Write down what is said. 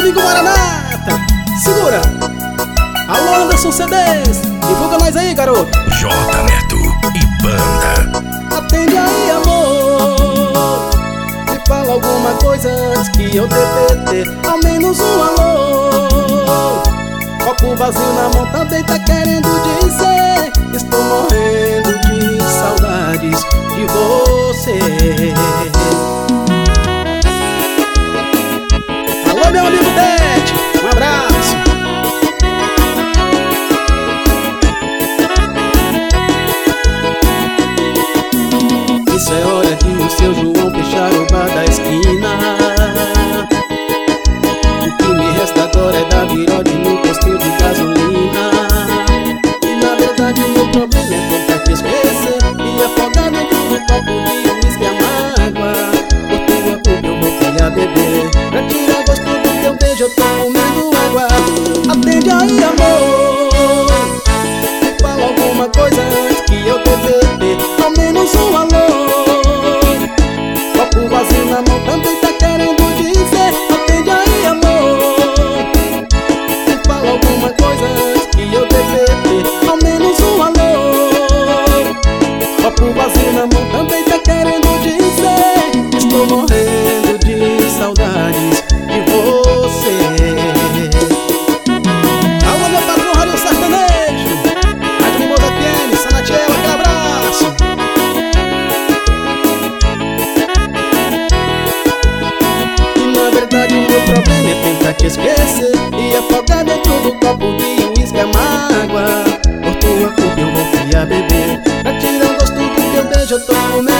amigo Maranata, segura. Alô, Anderson CDs, divulga nós aí, garoto. J Neto e Banda. Atende aí, amor, me fala alguma coisa antes que eu TPT. Ao menos um alô. Copo vazio na mão também tá querendo dizer: estou morrendo de saudades de você. Alô, meu amigo Tete, um abraço. Isso é hora de o seu João fechar o bar da esquina. O que me resta agora é dar virode no posto de gasolina. E na verdade meu problema é tentar te esquecer e afogar dentro do copo de uísque a mágoa. Por tua culpa eu voltei a beber. Pra tirar gosto do teu beijo eu tô comendo água. Atende aí, amor, me fala alguma coisa antes que eu TPT. Ao menos um alô. Copo vazio na mão também tá querendo dizer: atende aí, amor, me fala alguma coisa antes que eu TPT. Ao menos um alô. Copo vazio na mão também tá querendo dizer: estou morrendo de saudades de você. Alô, meu patrão Rádio Sertanejo, Rádio Mimosa FM, Sanatiela, aquele abraço. Na verdade o meu problema é tentar te esquecer e afogar dentro do copo de uísque a mágoa. Por tua culpa eu voltei a beber. Pra tirar o gosto do teu beijo eu tô comendo